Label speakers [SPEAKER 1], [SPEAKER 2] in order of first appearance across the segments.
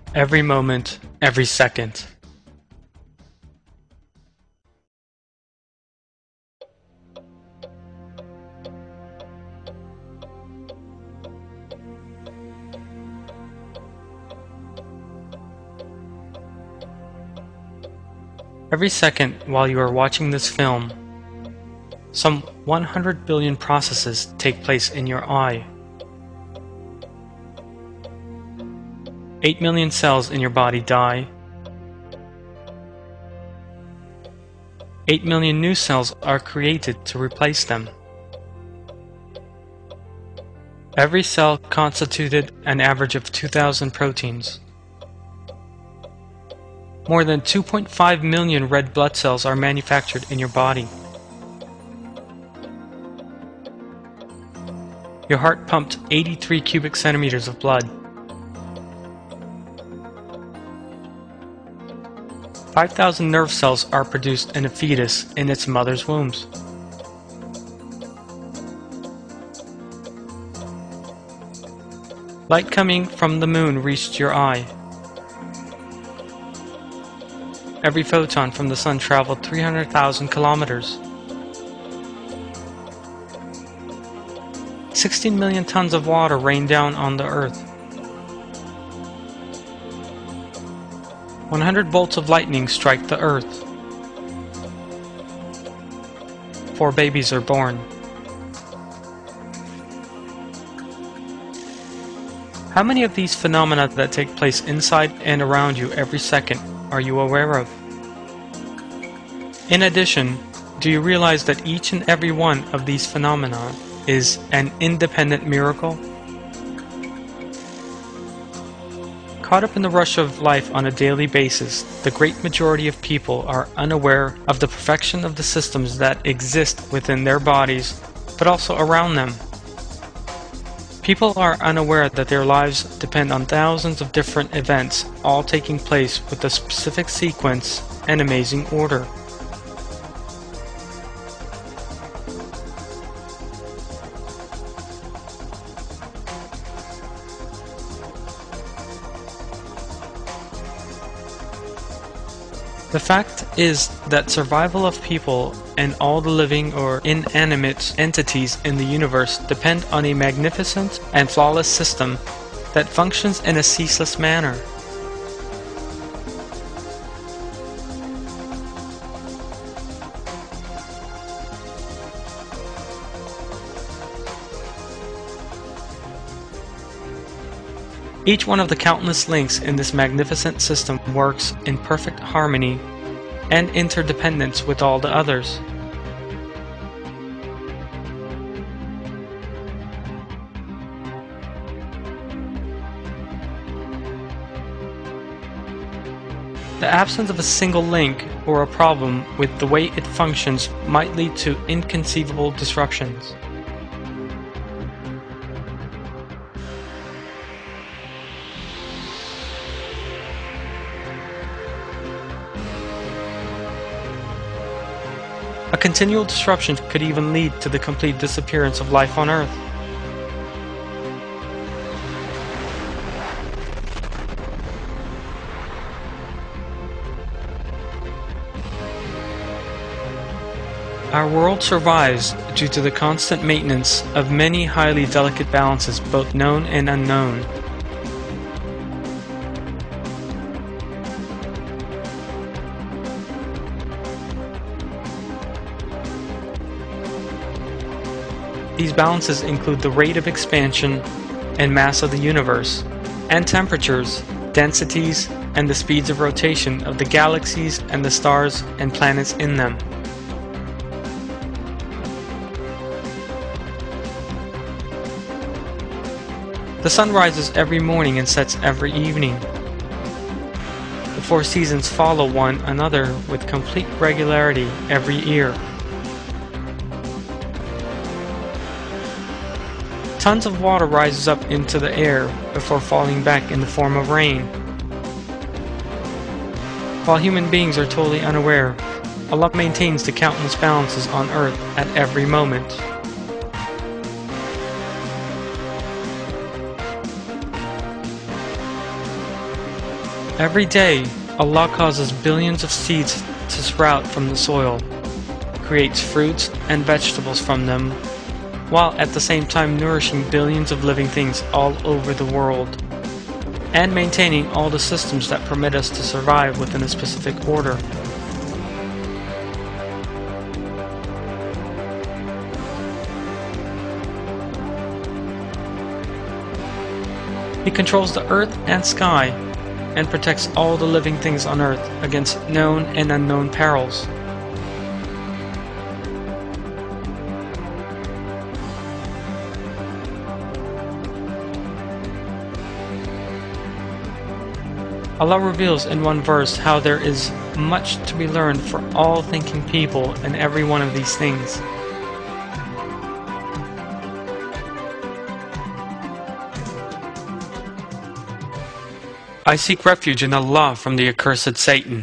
[SPEAKER 1] Every moment, every second. Every second while you are watching this film, some 100 billion processes take place in your eye. 8 million cells in your body die. 8 million new cells are created to replace them. Every cell constituted an average of 2,000 proteins. More than 2.5 million red blood cells are manufactured in your body. Your heart pumped 83 cubic centimeters of blood. 5,000 nerve cells are produced in a fetus in its mother's wombs. Light coming from the moon reached your eye. Every photon from the sun traveled 300,000 kilometers. 16 million tons of water rained down on the earth. 100 bolts of lightning strike the earth. 4 babies are born. How many of these phenomena that take place inside and around you every second are you aware of? In addition, do you realize that each and every one of these phenomena is an independent miracle? Caught up in the rush of life on a daily basis, the great majority of people are unaware of the perfection of the systems that exist within their bodies, but also around them. People are unaware that their lives depend on thousands of different events, all taking place with a specific sequence and amazing order. The fact is that survival of people and all the living or inanimate entities in the universe depend on a magnificent and flawless system that functions in a ceaseless manner. Each one of the countless links in this magnificent system works in perfect harmony and interdependence with all the others. The absence of a single link or a problem with the way it functions might lead to inconceivable disruptions. A continual disruption could even lead to the complete disappearance of life on Earth. Our world survives due to the constant maintenance of many highly delicate balances, both known and unknown. These balances include the rate of expansion and mass of the universe, and temperatures, densities, and the speeds of rotation of the galaxies and the stars and planets in them. The sun rises every morning and sets every evening. The 4 seasons follow one another with complete regularity every year. Tons of water rises up into the air before falling back in the form of rain. While human beings are totally unaware, Allah maintains the countless balances on earth at every moment. Every day, Allah causes billions of seeds to sprout from the soil, creates fruits and vegetables from them, while at the same time nourishing billions of living things all over the world, and maintaining all the systems that permit us to survive within a specific order. He controls the earth and sky, and protects all the living things on earth against known and unknown perils. Allah reveals in one verse how there is much to be learned for all thinking people in every one of these things. I seek refuge in Allah from the accursed Satan.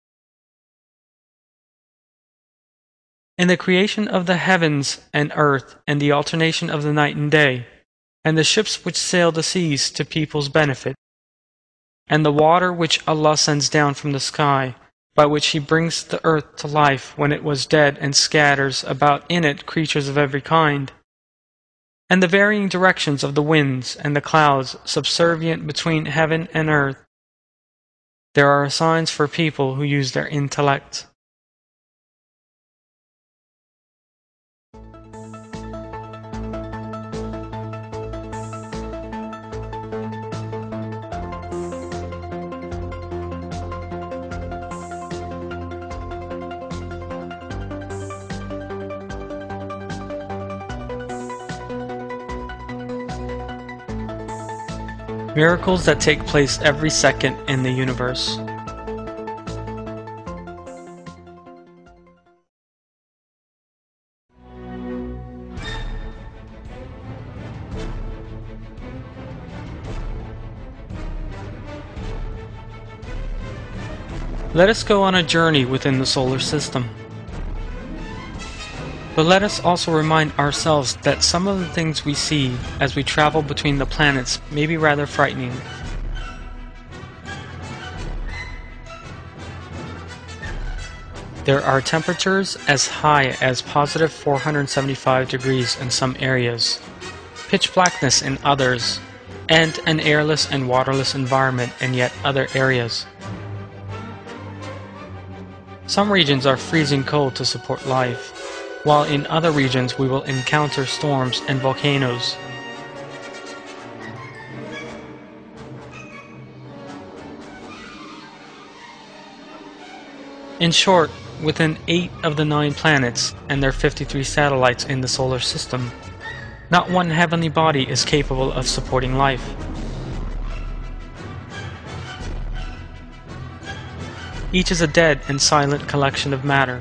[SPEAKER 1] In the creation of the heavens and earth, and the alternation of the night and day, and the ships which sail the seas to people's benefit, and the water which Allah sends down from the sky, by which He brings the earth to life when it was dead and scatters about in it creatures of every kind, and the varying directions of the winds and the clouds subservient between heaven and earth, there are signs for people who use their intellect. Miracles that take place every second in the universe. Let us go on a journey within the solar system. But let us also remind ourselves that some of the things we see as we travel between the planets may be rather frightening. There are temperatures as high as positive 475 degrees in some areas, pitch blackness in others, and an airless and waterless environment in yet other areas. Some regions are freezing cold to support life, while in other regions we will encounter storms and volcanoes. In short, within 8 of the 9 planets and their 53 satellites in the solar system, not one heavenly body is capable of supporting life. Each is a dead and silent collection of matter.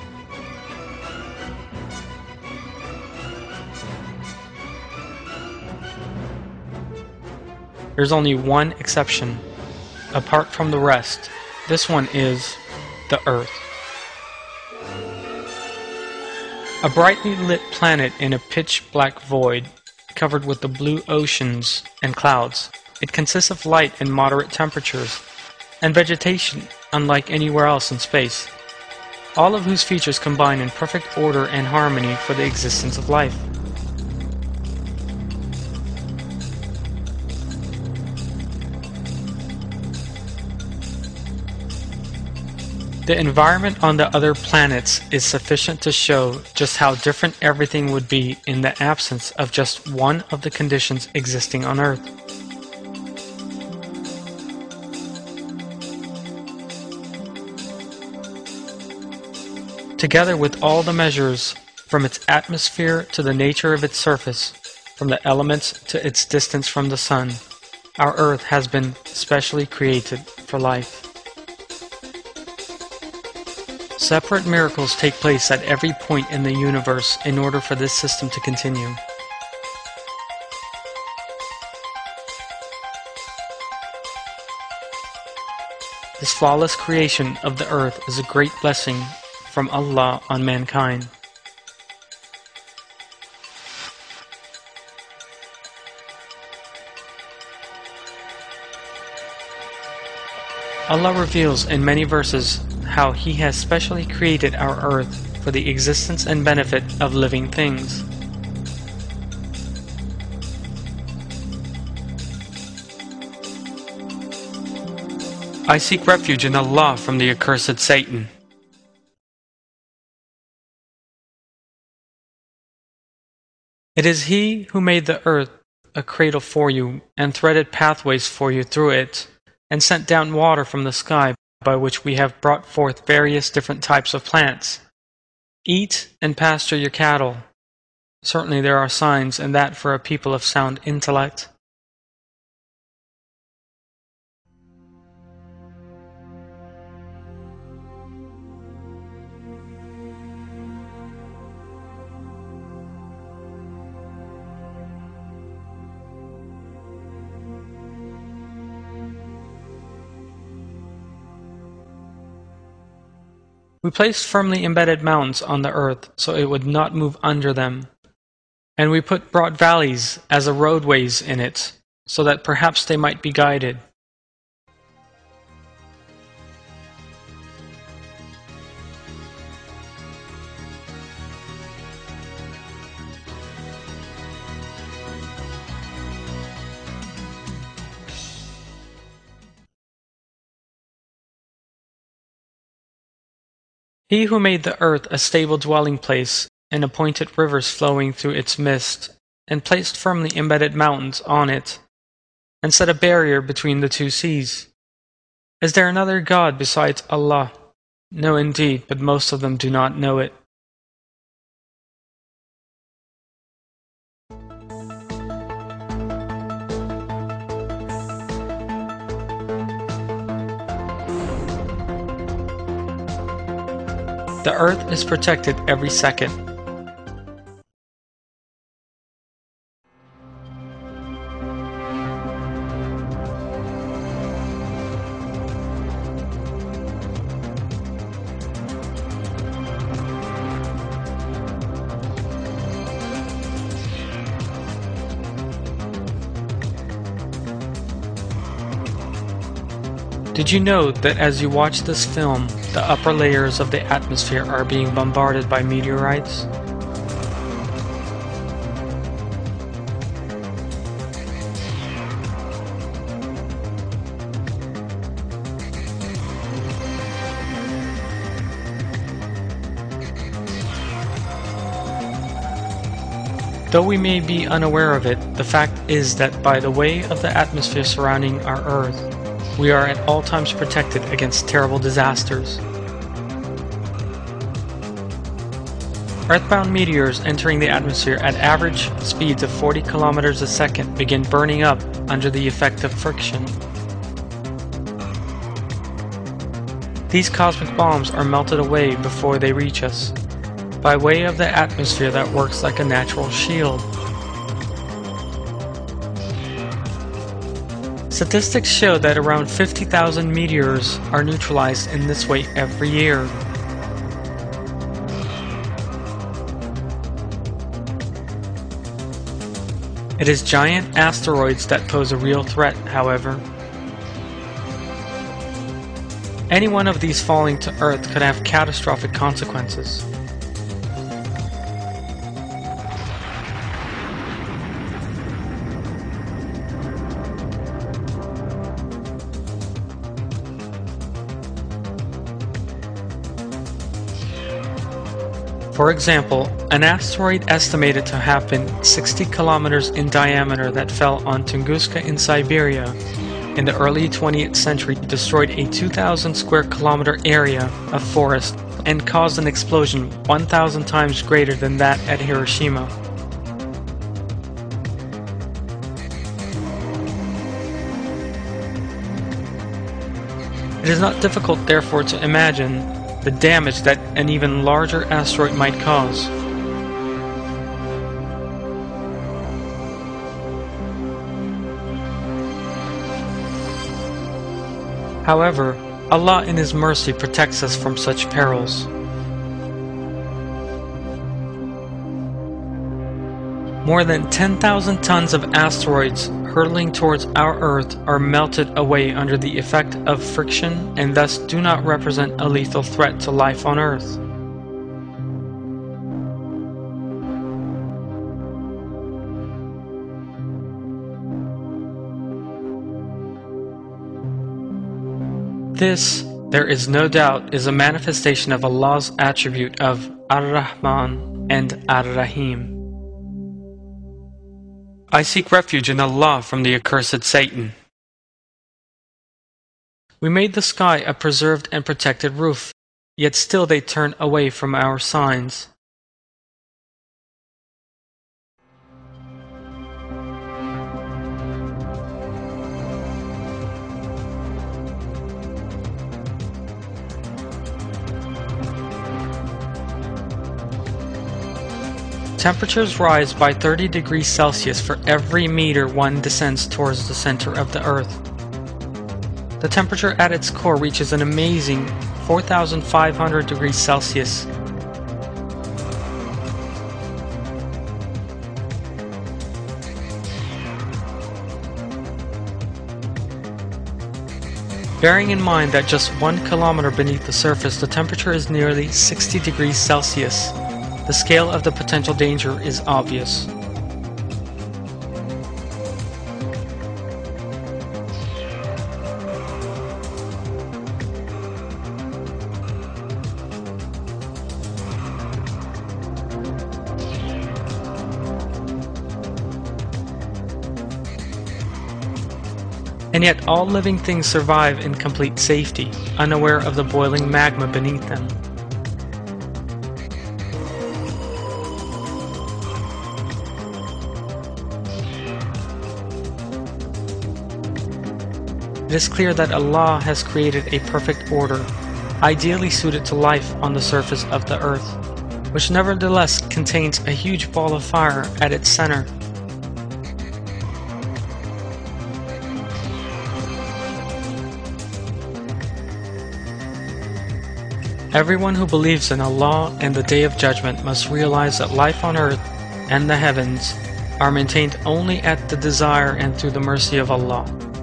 [SPEAKER 1] There's only one exception, apart from the rest. This one is the Earth. A brightly lit planet in a pitch-black void, covered with the blue oceans and clouds. It consists of light and moderate temperatures, and vegetation unlike anywhere else in space, all of whose features combine in perfect order and harmony for the existence of life. The environment on the other planets is sufficient to show just how different everything would be in the absence of just one of the conditions existing on Earth. Together with all the measures, from its atmosphere to the nature of its surface, from the elements to its distance from the sun, our Earth has been specially created for life. Separate miracles take place at every point in the universe in order for this system to continue. This flawless creation of the earth is a great blessing from Allah on mankind. Allah reveals in many verses how He has specially created our earth for the existence and benefit of living things. I seek refuge in Allah from the accursed Satan. It is He who made the earth a cradle for you, and threaded pathways for you through it, and sent down water from the sky, by which we have brought forth various different types of plants. Eat and pasture your cattle. Certainly there are signs in that for a people of sound intellect. We placed firmly embedded mountains on the earth so it would not move under them, and we put broad valleys as roadways in it, so that perhaps they might be guided. He who made the earth a stable dwelling place, and appointed rivers flowing through its midst, and placed firmly embedded mountains on it, and set a barrier between the two seas. Is there another God besides Allah? No, indeed, but most of them do not know it. The earth is protected every second. Did you know that as you watch this film, the upper layers of the atmosphere are being bombarded by meteorites? Though we may be unaware of it, the fact is that by the way of the atmosphere surrounding our Earth, we are at all times protected against terrible disasters. Earthbound meteors entering the atmosphere at average speeds of 40 kilometers a second begin burning up under the effect of friction. These cosmic bombs are melted away before they reach us, by way of the atmosphere that works like a natural shield. Statistics show that around 50,000 meteors are neutralized in this way every year. It is giant asteroids that pose a real threat, however. Any one of these falling to Earth could have catastrophic consequences. For example, an asteroid estimated to have been 60 kilometers in diameter that fell on Tunguska in Siberia in the early 20th century destroyed a 2,000 square kilometer area of forest and caused an explosion 1,000 times greater than that at Hiroshima. It is not difficult, therefore, to imagine the damage that an even larger asteroid might cause. However, Allah in His mercy protects us from such perils. More than 10,000 tons of asteroids hurtling towards our Earth are melted away under the effect of friction and thus do not represent a lethal threat to life on Earth. This, there is no doubt, is a manifestation of Allah's attribute of Ar-Rahman and Ar-Rahim. I seek refuge in Allah from the accursed Satan. We made the sky a preserved and protected roof, yet still they turn away from our signs. Temperatures rise by 30 degrees Celsius for every meter one descends towards the center of the Earth. The temperature at its core reaches an amazing 4,500 degrees Celsius. Bearing in mind that just 1 kilometer beneath the surface the temperature is nearly 60 degrees Celsius. The scale of the potential danger is obvious. And yet all living things survive in complete safety, unaware of the boiling magma beneath them. It is clear that Allah has created a perfect order, ideally suited to life on the surface of the earth, which nevertheless contains a huge ball of fire at its center. Everyone who believes in Allah and the Day of Judgment must realize that life on earth and the heavens are maintained only at the desire and through the mercy of Allah.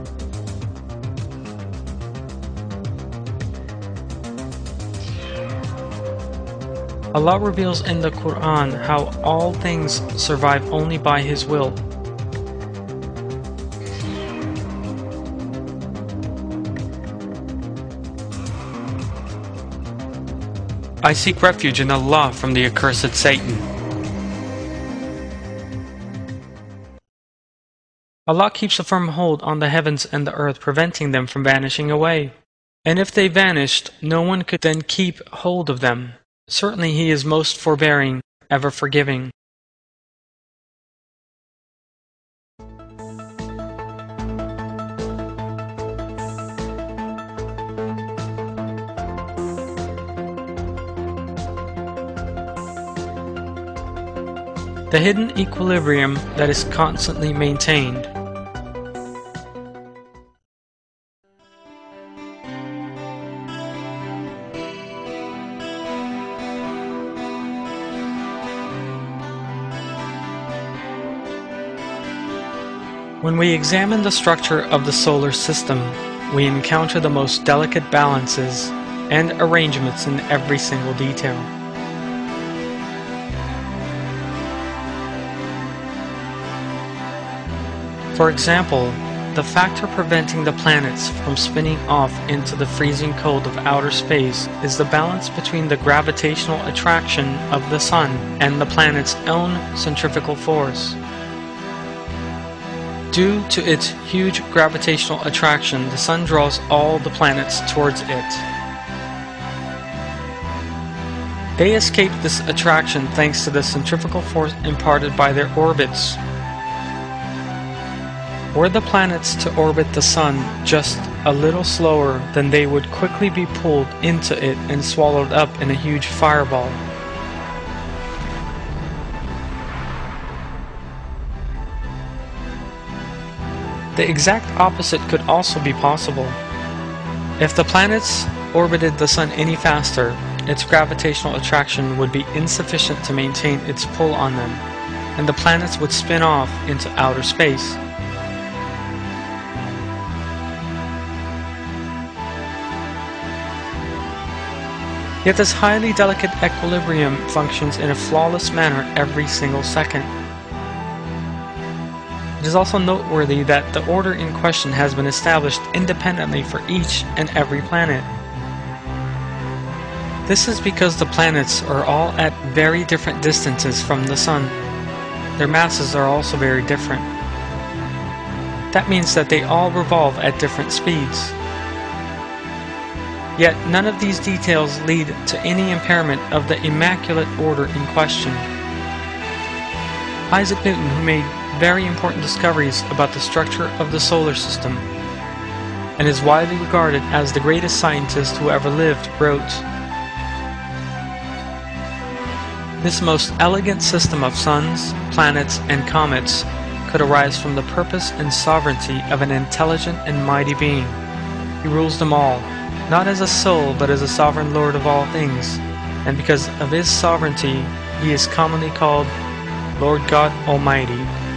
[SPEAKER 1] Allah reveals in the Quran how all things survive only by His will. I seek refuge in Allah from the accursed Satan. Allah keeps a firm hold on the heavens and the earth, preventing them from vanishing away. And if they vanished, no one could then keep hold of them. Certainly He is most forbearing, ever forgiving. The hidden equilibrium that is constantly maintained. When we examine the structure of the solar system, we encounter the most delicate balances and arrangements in every single detail. For example, the factor preventing the planets from spinning off into the freezing cold of outer space is the balance between the gravitational attraction of the Sun and the planet's own centrifugal force. Due to its huge gravitational attraction, the Sun draws all the planets towards it. They escape this attraction thanks to the centrifugal force imparted by their orbits. Were the planets to orbit the Sun just a little slower, then they would quickly be pulled into it and swallowed up in a huge fireball. The exact opposite could also be possible. If the planets orbited the Sun any faster, its gravitational attraction would be insufficient to maintain its pull on them. and the planets would spin off into outer space. Yet this highly delicate equilibrium functions in a flawless manner every single second. It is also noteworthy that the order in question has been established independently for each and every planet. This is because the planets are all at very different distances from the Sun. Their masses are also very different. That means that they all revolve at different speeds. Yet none of these details lead to any impairment of the immaculate order in question. Isaac Newton, who made very important discoveries about the structure of the solar system, and is widely regarded as the greatest scientist who ever lived, wrote, "This most elegant system of suns, planets, and comets could arise from the purpose and sovereignty of an intelligent and mighty being. He rules them all, not as a soul but as a sovereign Lord of all things, and because of his sovereignty he is commonly called Lord God Almighty."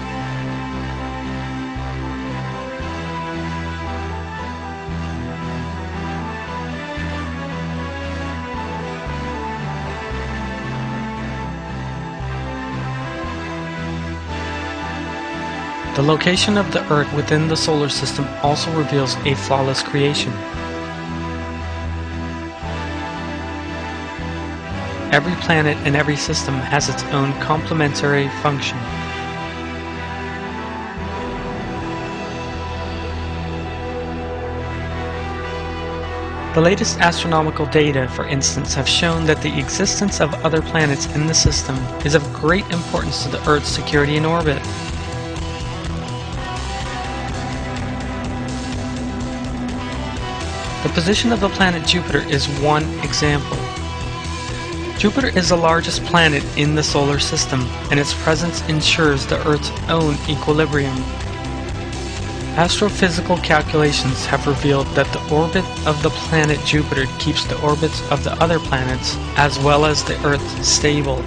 [SPEAKER 1] The location of the Earth within the solar system also reveals a flawless creation. Every planet and every system has its own complementary function. The latest astronomical data, for instance, have shown that the existence of other planets in the system is of great importance to the Earth's security in orbit. The position of the planet Jupiter is one example. Jupiter is the largest planet in the solar system, and its presence ensures the Earth's own equilibrium. Astrophysical calculations have revealed that the orbit of the planet Jupiter keeps the orbits of the other planets, as well as the Earth, stable.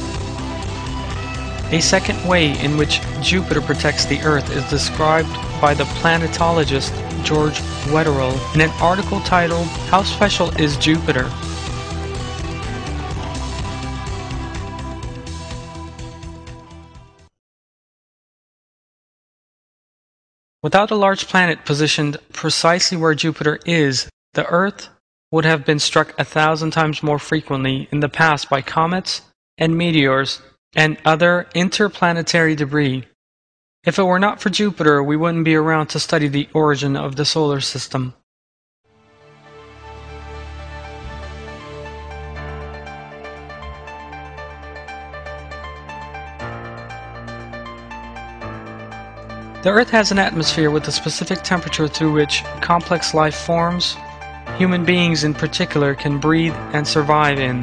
[SPEAKER 1] A second way in which Jupiter protects the Earth is described by the planetologist George Wetherell in an article titled, "How Special is Jupiter?" Without a large planet positioned precisely where Jupiter is, the Earth would have been struck 1,000 times more frequently in the past by comets and meteors and other interplanetary debris. If it were not for Jupiter, we wouldn't be around to study the origin of the solar system. The Earth has an atmosphere with a specific temperature through which complex life forms, human beings in particular, can breathe and survive in.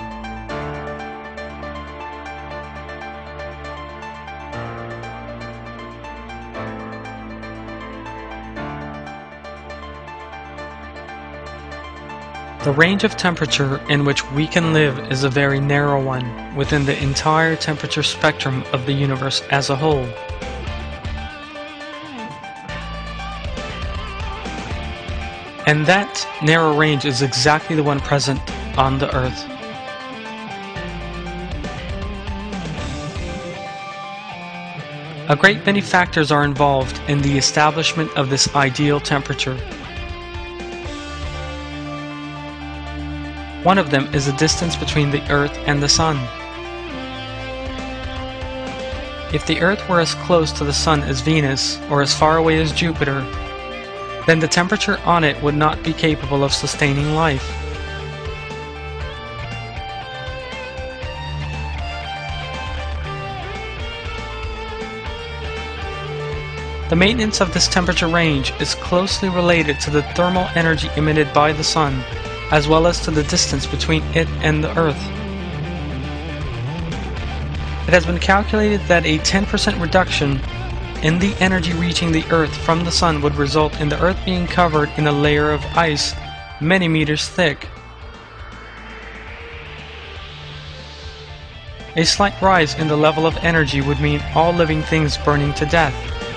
[SPEAKER 1] The range of temperature in which we can live is a very narrow one within the entire temperature spectrum of the universe as a whole. And that narrow range is exactly the one present on the Earth. A great many factors are involved in the establishment of this ideal temperature. One of them is the distance between the Earth and the Sun. If the Earth were as close to the Sun as Venus, or as far away as Jupiter, then the temperature on it would not be capable of sustaining life. The maintenance of this temperature range is closely related to the thermal energy emitted by the Sun, as well as to the distance between it and the Earth. It has been calculated that a 10% reduction in the energy reaching the Earth from the Sun would result in the Earth being covered in a layer of ice many meters thick. A slight rise in the level of energy would mean all living things burning to death.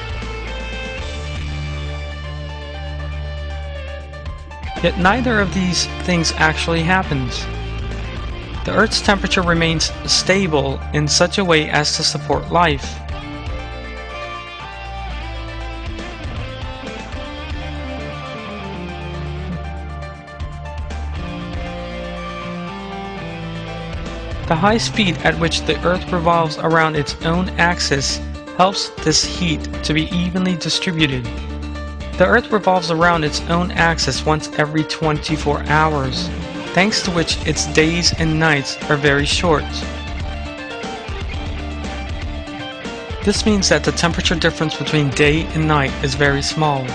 [SPEAKER 1] Yet neither of these things actually happens. The Earth's temperature remains stable in such a way as to support life. The high speed at which the Earth revolves around its own axis helps this heat to be evenly distributed. The Earth revolves around its own axis once every 24 hours, thanks to which its days and nights are very short. This means that the temperature difference between day and night is very small.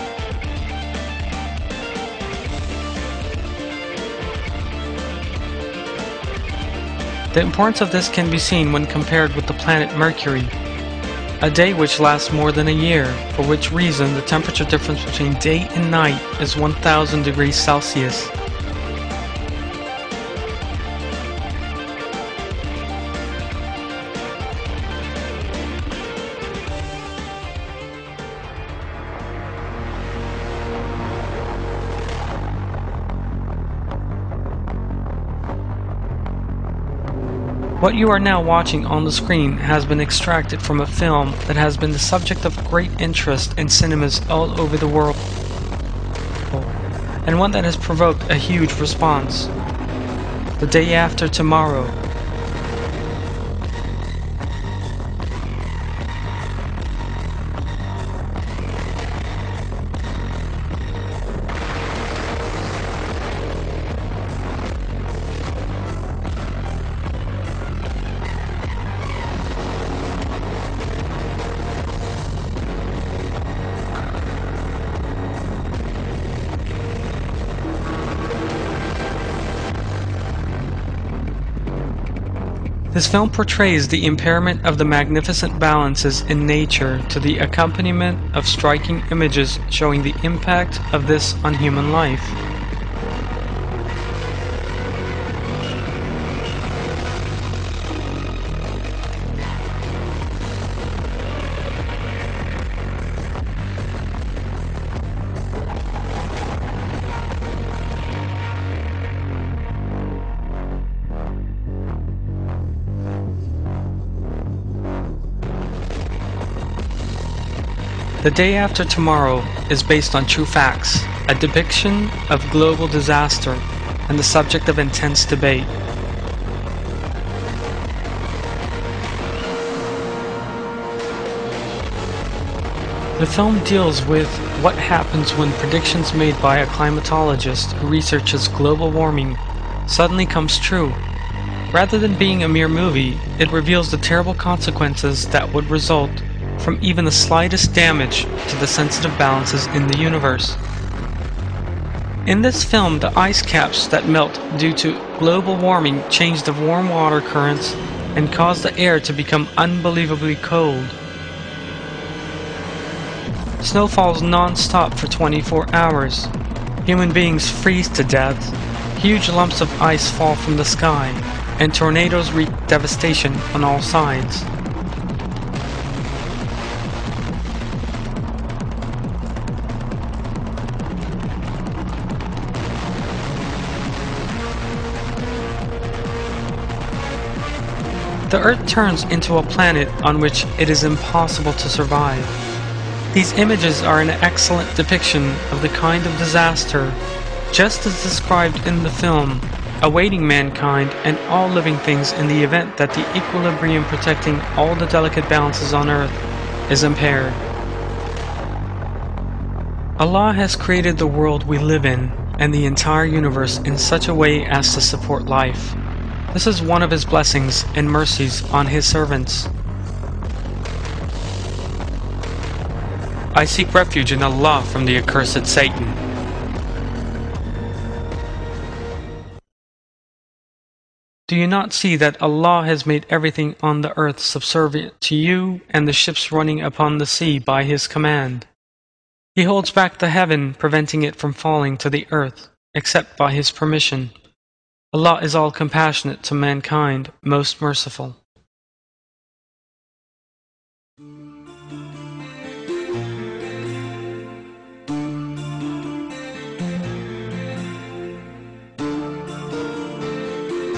[SPEAKER 1] The importance of this can be seen when compared with the planet Mercury, a day which lasts more than a year, for which reason the temperature difference between day and night is 1000 degrees Celsius. What you are now watching on the screen has been extracted from a film that has been the subject of great interest in cinemas all over the world, and one that has provoked a huge response. The Day After Tomorrow. This film portrays the impairment of the magnificent balances in nature to the accompaniment of striking images showing the impact of this on human life. The Day After Tomorrow is based on true facts, a depiction of global disaster, and the subject of intense debate. The film deals with what happens when predictions made by a climatologist who researches global warming suddenly comes true. Rather than being a mere movie, it reveals the terrible consequences that would result from even the slightest damage to the sensitive balances in the universe. In this film, the ice caps that melt due to global warming change the warm water currents and cause the air to become unbelievably cold. Snow falls non-stop for 24 hours. Human beings freeze to death. Huge lumps of ice fall from the sky, and tornadoes wreak devastation on all sides. The Earth turns into a planet on which it is impossible to survive. These images are an excellent depiction of the kind of disaster, just as described in the film, awaiting mankind and all living things in the event that the equilibrium protecting all the delicate balances on Earth is impaired. Allah has created the world we live in and the entire universe in such a way as to support life. This is one of His blessings and mercies on His servants. I seek refuge in Allah from the accursed Satan. Do you not see that Allah has made everything on the earth subservient to you and the ships running upon the sea by His command? He holds back the heaven, preventing it from falling to the earth, except by His permission. Allah is all compassionate to mankind, most merciful.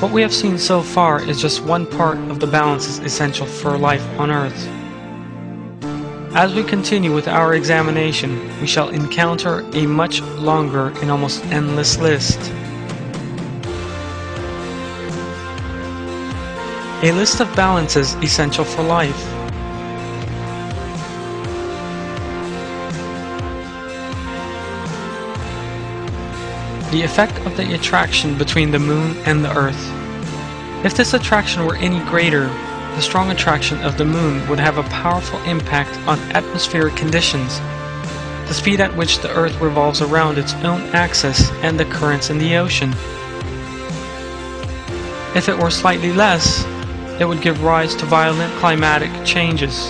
[SPEAKER 1] What we have seen so far is just one part of the balances essential for life on Earth. As we continue with our examination, we shall encounter a much longer and almost endless list. A list of balances essential for life. The effect of the attraction between the Moon and the Earth. If this attraction were any greater, the strong attraction of the Moon would have a powerful impact on atmospheric conditions, the speed at which the Earth revolves around its own axis, and the currents in the ocean. If it were slightly less, it would give rise to violent climatic changes.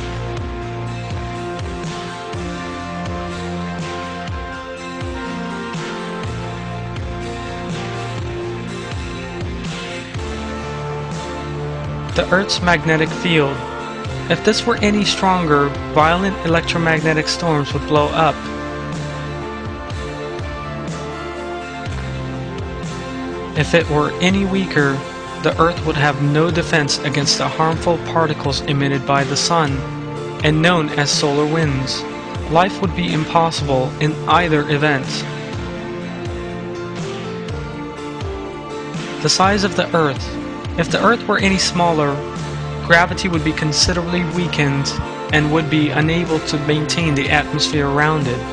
[SPEAKER 1] The Earth's magnetic field. If this were any stronger, violent electromagnetic storms would blow up. If it were any weaker, the Earth would have no defense against the harmful particles emitted by the Sun, and known as solar winds. Life would be impossible in either event. The size of the Earth. If the Earth were any smaller, gravity would be considerably weakened and would be unable to maintain the atmosphere around it.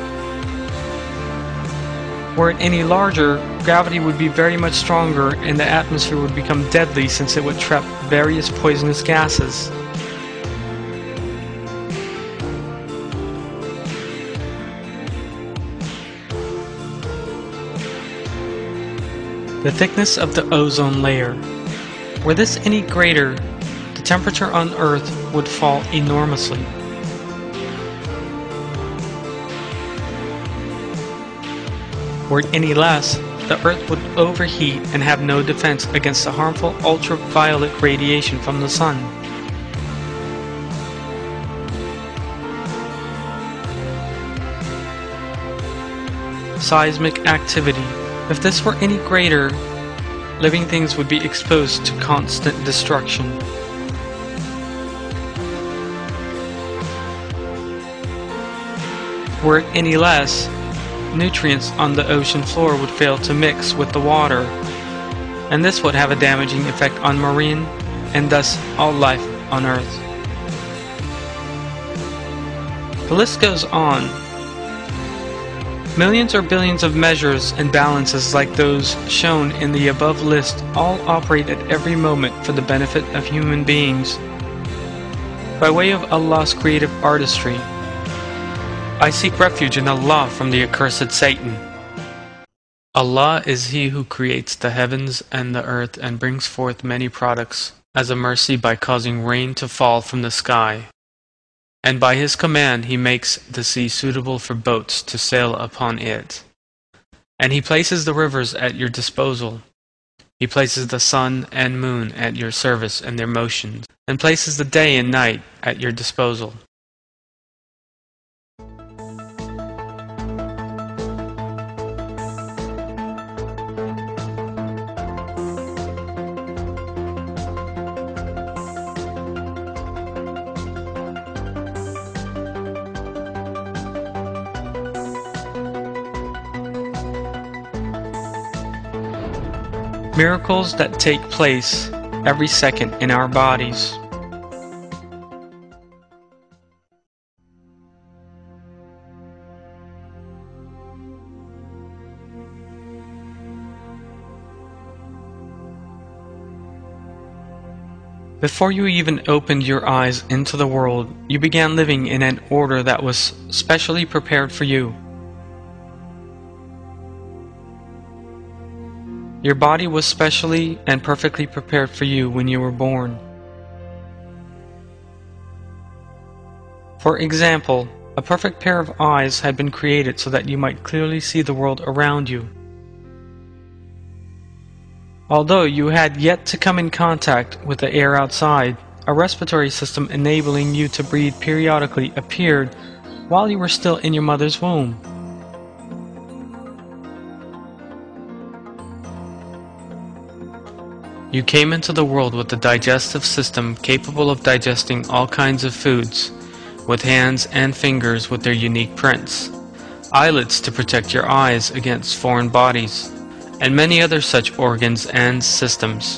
[SPEAKER 1] Were it any larger, gravity would be very much stronger and the atmosphere would become deadly since it would trap various poisonous gases. The thickness of the ozone layer. Were this any greater, the temperature on Earth would fall enormously. Were it any less, the Earth would overheat and have no defense against the harmful ultraviolet radiation from the Sun. Seismic activity. If this were any greater, living things would be exposed to constant destruction. Were it any less, nutrients on the ocean floor would fail to mix with the water, and this would have a damaging effect on marine and thus all life on Earth. The list goes on. Millions or billions of measures and balances like those shown in the above list all operate at every moment for the benefit of human beings. By way of Allah's creative artistry, I seek refuge in Allah from the accursed Satan. Allah is He who creates the heavens and the earth and brings forth many products as a mercy by causing rain to fall from the sky. And by His command He makes the sea suitable for boats to sail upon it. And He places the rivers at your disposal. He places the sun and moon at your service and their motions, and places the day and night at your disposal. Miracles that take place every second in our bodies. Before you even opened your eyes into the world, you began living in an order that was specially prepared for you. Your body was specially and perfectly prepared for you when you were born. For example, a perfect pair of eyes had been created so that you might clearly see the world around you. Although you had yet to come in contact with the air outside, a respiratory system enabling you to breathe periodically appeared while you were still in your mother's womb. You came into the world with a digestive system capable of digesting all kinds of foods, with hands and fingers with their unique prints, eyelids to protect your eyes against foreign bodies, and many other such organs and systems.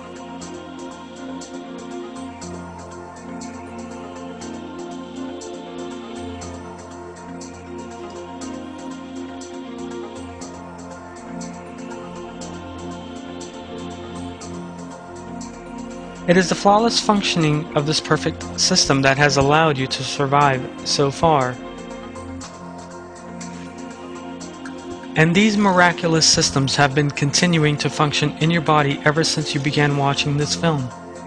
[SPEAKER 1] It is the flawless functioning of this perfect system that has allowed you to survive so far. And these miraculous systems have been continuing to function in your body ever since you began watching this film.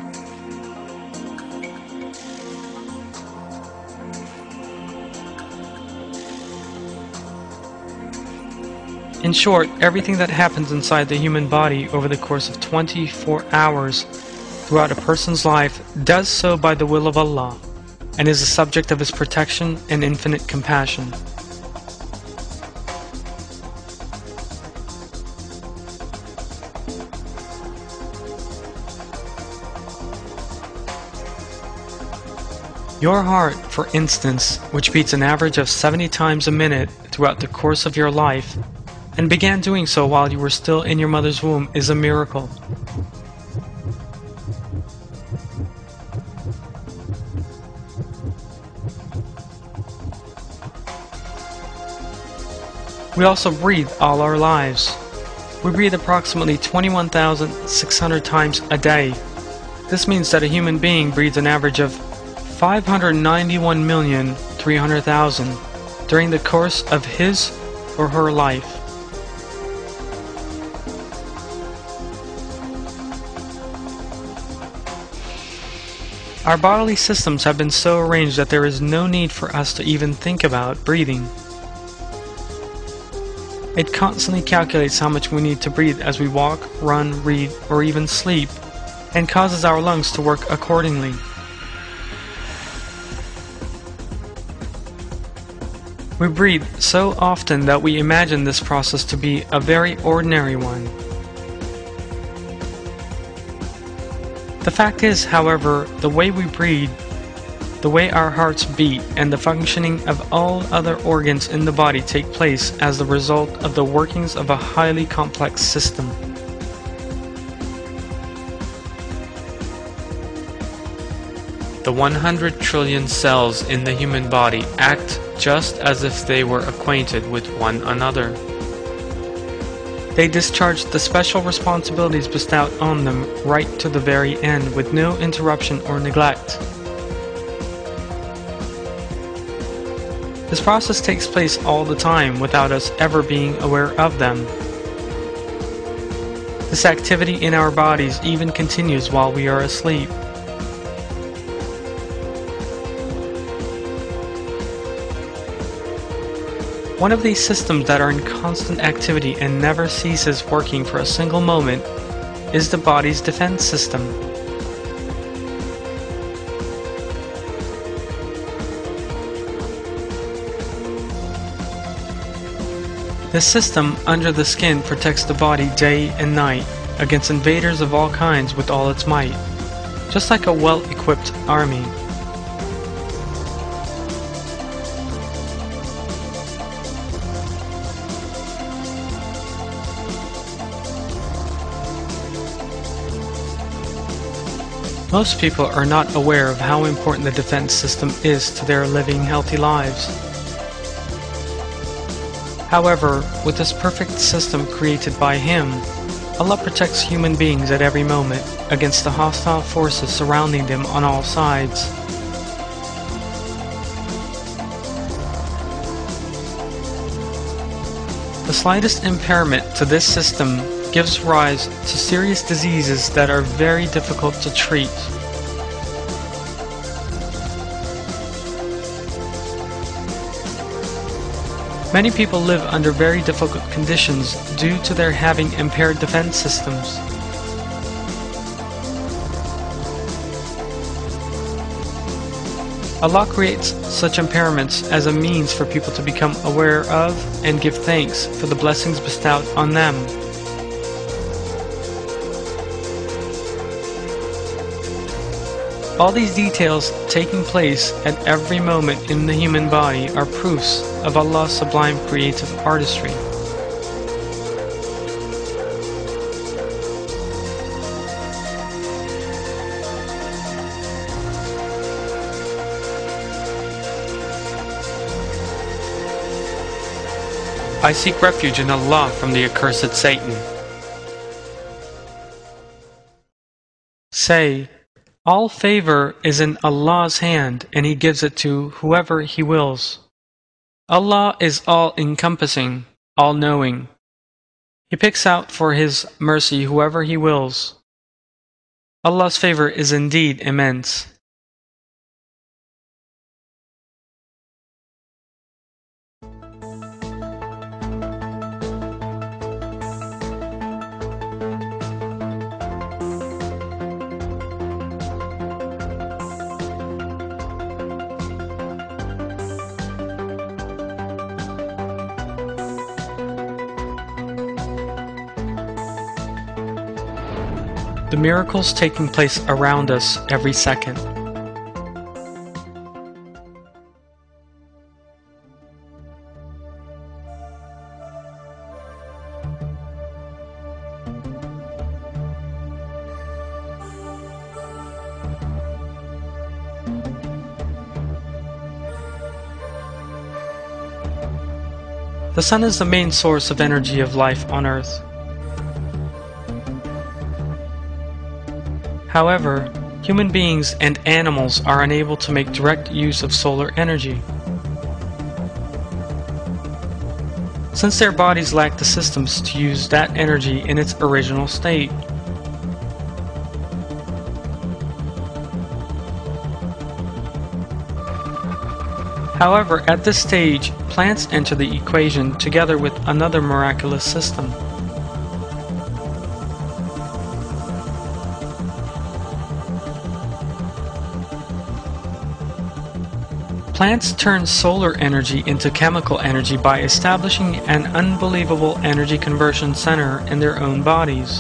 [SPEAKER 1] In short, everything that happens inside the human body over the course of 24 hours throughout a person's life does so by the will of Allah, and is the subject of His protection and infinite compassion. Your heart, for instance, which beats an average of 70 times a minute throughout the course of your life, and began doing so while you were still in your mother's womb, is a miracle. We also breathe all our lives. We breathe approximately 21,600 times a day. This means that a human being breathes an average of 591,300,000 during the course of his or her life. Our bodily systems have been so arranged that there is no need for us to even think about breathing. It constantly calculates how much we need to breathe as we walk, run, read, or even sleep, and causes our lungs to work accordingly. We breathe so often that we imagine this process to be a very ordinary one. The fact is, however, the way we breathe, the way our hearts beat, and the functioning of all other organs in the body take place as the result of the workings of a highly complex system. The 100 trillion cells in the human body act just as if they were acquainted with one another. They discharge the special responsibilities bestowed on them right to the very end with no interruption or neglect. This process takes place all the time without us ever being aware of them. This activity in our bodies even continues while we are asleep. One of these systems that are in constant activity and never ceases working for a single moment is the body's defense system. This system under the skin protects the body day and night against invaders of all kinds with all its might, just like a well-equipped army. Most people are not aware of how important the defense system is to their living healthy lives. However, with this perfect system created by Him, Allah protects human beings at every moment against the hostile forces surrounding them on all sides. The slightest impairment to this system gives rise to serious diseases that are very difficult to treat. Many people live under very difficult conditions due to their having impaired defense systems. Allah creates such impairments as a means for people to become aware of and give thanks for the blessings bestowed on them. All these details taking place at every moment in the human body are proofs of Allah's sublime creative artistry. I seek refuge in Allah from the accursed Satan. Say, all favor is in Allah's hand, and He gives it to whoever He wills. Allah is all-encompassing, all-knowing. He picks out for His mercy whoever He wills. Allah's favor is indeed immense. The miracles taking place around us every second. The sun is the main source of energy of life on Earth. However, human beings and animals are unable to make direct use of solar energy. Since their bodies lack the systems to use that energy in its original state. However, at this stage, plants enter the equation together with another miraculous system. Plants turn solar energy into chemical energy by establishing an unbelievable energy conversion center in their own bodies.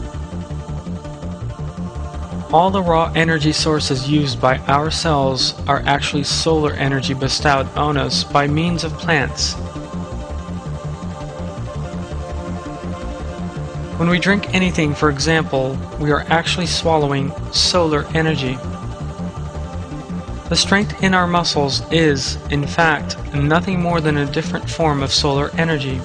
[SPEAKER 1] All the raw energy sources used by our cells are actually solar energy bestowed on us by means of plants. When we drink anything, for example, we are actually swallowing solar energy. The strength in our muscles is, in fact, nothing more than a different form of solar energy.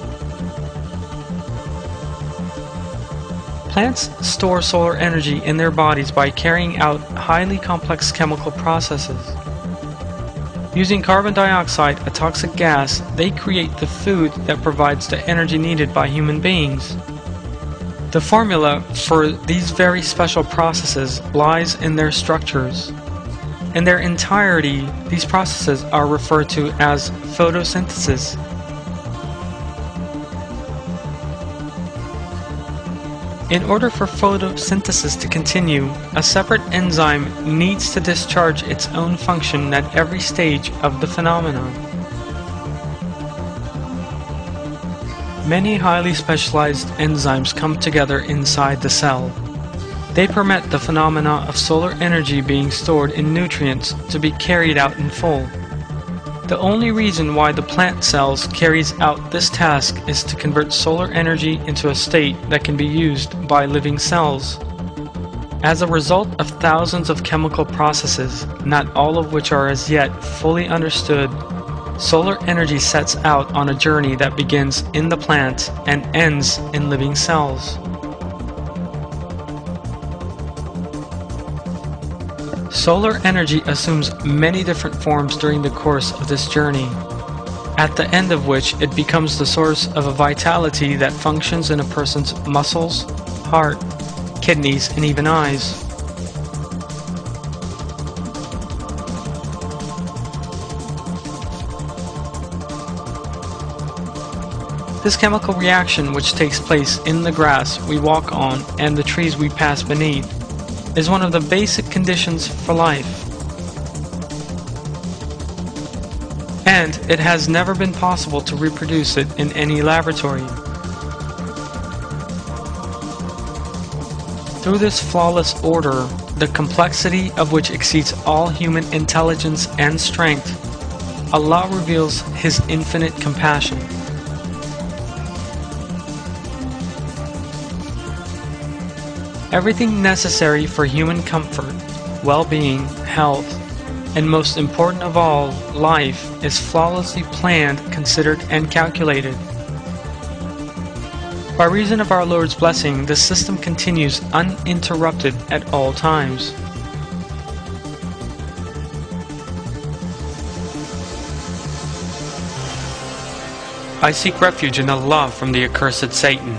[SPEAKER 1] Plants store solar energy in their bodies by carrying out highly complex chemical processes. Using carbon dioxide, a toxic gas, they create the food that provides the energy needed by human beings. The formula for these very special processes lies in their structures. In their entirety, these processes are referred to as photosynthesis. In order for photosynthesis to continue, a separate enzyme needs to discharge its own function at every stage of the phenomenon. Many highly specialized enzymes come together inside the cell. They permit the phenomena of solar energy being stored in nutrients to be carried out in full. The only reason why the plant cells carries out this task is to convert solar energy into a state that can be used by living cells. As a result of thousands of chemical processes, not all of which are as yet fully understood, solar energy sets out on a journey that begins in the plant and ends in living cells. Solar energy assumes many different forms during the course of this journey, at the end of which it becomes the source of a vitality that functions in a person's muscles, heart, kidneys, and even eyes. This chemical reaction, which takes place in the grass we walk on and the trees we pass beneath, is one of the basic conditions for life. And it has never been possible to reproduce it in any laboratory. Through this flawless order, the complexity of which exceeds all human intelligence and strength, Allah reveals His infinite compassion. Everything necessary for human comfort, well-being, health, and most important of all, life, is flawlessly planned, considered, and calculated. By reason of our Lord's blessing, the system continues uninterrupted at all times. I seek refuge in Allah from the accursed Satan.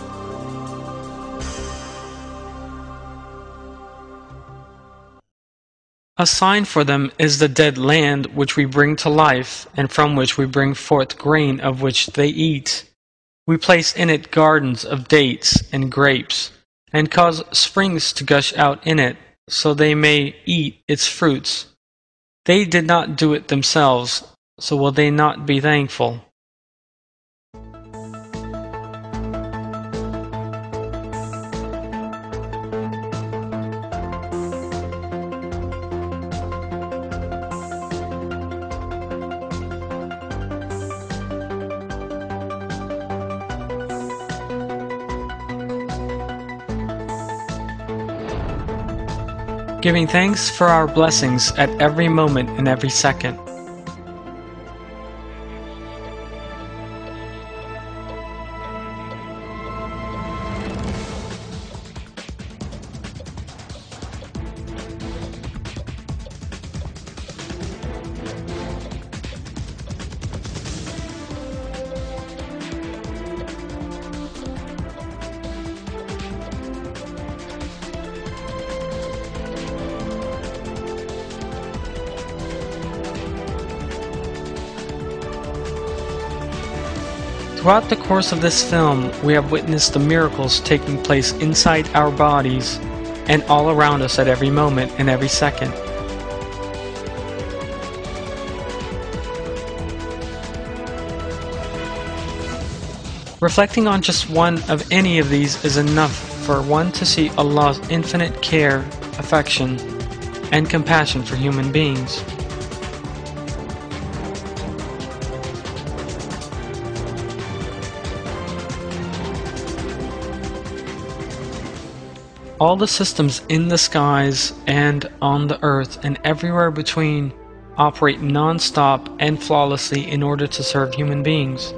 [SPEAKER 1] A sign for them is the dead land which we bring to life, and from which we bring forth grain of which they eat. We place in it gardens of dates and grapes, and cause springs to gush out in it, so they may eat its fruits. They did not do it themselves, so will they not be thankful? Giving thanks for our blessings at every moment and every second. Throughout the course of this film, we have witnessed the miracles taking place inside our bodies and all around us at every moment and every second. Reflecting on just one of any of these is enough for one to see Allah's infinite care, affection, and compassion for human beings. All the systems in the skies and on the earth and everywhere between operate non-stop and flawlessly in order to serve human beings.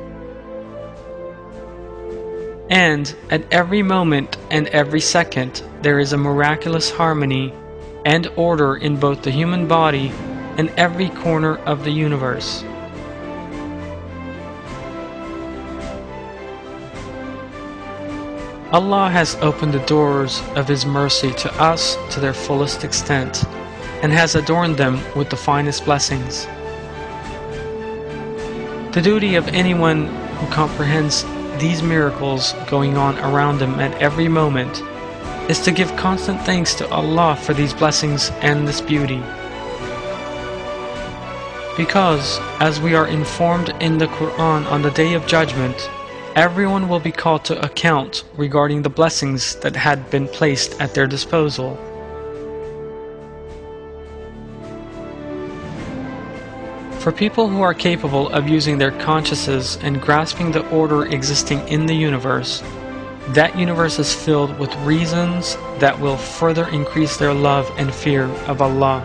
[SPEAKER 1] And at every moment and every second, there is a miraculous harmony and order in both the human body and every corner of the universe. Allah has opened the doors of His mercy to us to their fullest extent, and has adorned them with the finest blessings. The duty of anyone who comprehends these miracles going on around him at every moment is to give constant thanks to Allah for these blessings and this beauty. Because, as we are informed in the Quran, on the Day of Judgment, everyone will be called to account regarding the blessings that had been placed at their disposal. For people who are capable of using their consciences and grasping the order existing in the universe, that universe is filled with reasons that will further increase their love and fear of Allah.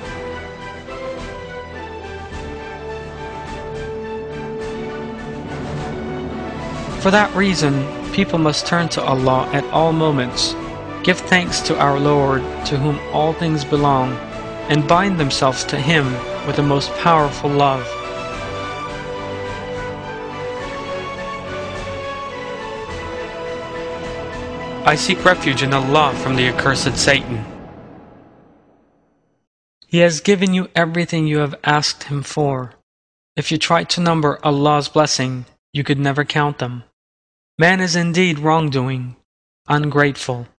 [SPEAKER 1] For that reason, people must turn to Allah at all moments, give thanks to our Lord, to whom all things belong, and bind themselves to Him with the most powerful love. I seek refuge in Allah from the accursed Satan. He has given you everything you have asked Him for. If you tried to number Allah's blessing, you could never count them. Man is indeed wrongdoing, ungrateful.